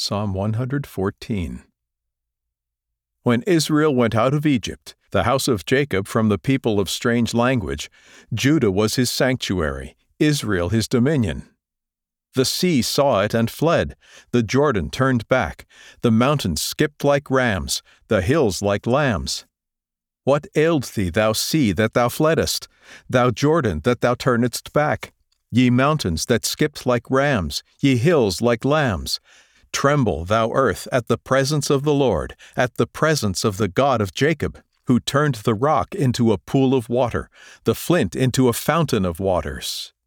Psalm 114. When Israel went out of Egypt, the house of Jacob from the people of strange language, Judah was his sanctuary, Israel his dominion. The sea saw it and fled, the Jordan turned back, the mountains skipped like rams, the hills like lambs. What ailed thee, thou sea, that thou fleddest, thou Jordan, that thou turnedst back? Ye mountains that skipped like rams, ye hills like lambs. Tremble, thou earth, at the presence of the Lord, at the presence of the God of Jacob, who turned the rock into a pool of water, the flint into a fountain of waters.